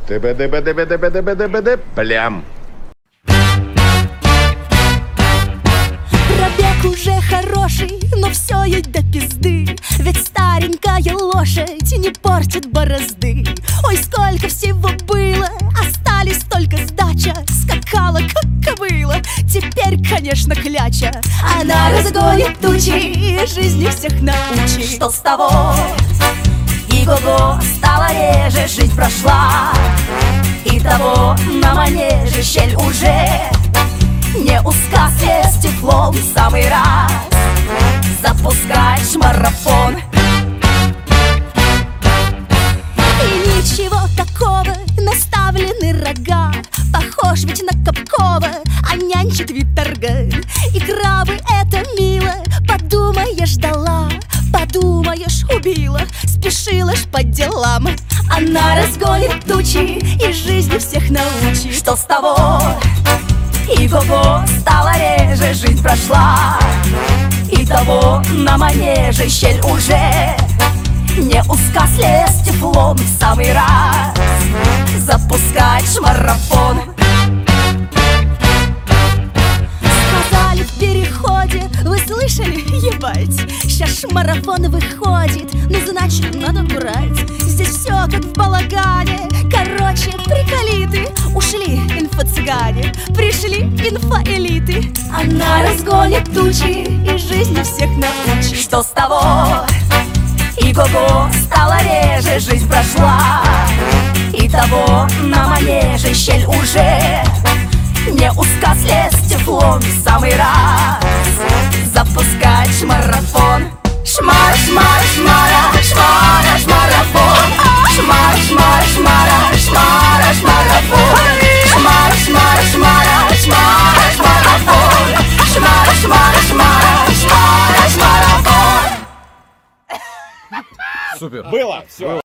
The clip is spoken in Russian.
Плям. Пробег уже хороший, но все ей до пизды. Ведь старенькая лошадь не портит борозды. Ой, сколько всего было, остались только сдача. Скакала, как кобыла, теперь, конечно, кляча. Она разгонит тучи и жизни всех научит. Что с того? И-го-го, стало реже, жизнь прошла. И того на манеже щель уже не узка, с теплом в самый раз запускать марафон. И ничего такого, наставлены рога. Похож ведь на Капкова, а нянчит вид торга. И крабы это мило, подумаешь, дала, подумаешь, убила, спешила ж по делам. Она разгонит тучи и жизни всех научит. Что с того? И-го-го, стало реже, жизнь прошла. И того на манеже щель уже не узка, слез теплом в самый раз запускать марафон. Сказали в переходе, вы слышали, ебать? Сейчас марафон выходит, ну значит надо брать. Здесь все как в балагане, короче, приколиты. Ушли инфо-цыгане, пришли инфо-элиты. Она разгонит тучи и жизни всех научит. Что с того? И-го-го, стало реже, жизнь прошла. И того на манеже щель уже не узка, слез теплом в самый раз запускать марафон. Шмара, шмара, шмара, шмара, шмарафон. Шмара, шмара, шмара, шмара, шмарафон. Шмара, шмара, шмара, шмара, шмарафон. Шмара, шмара, шмара, шмара, шмарафон. Супер. Было. Все.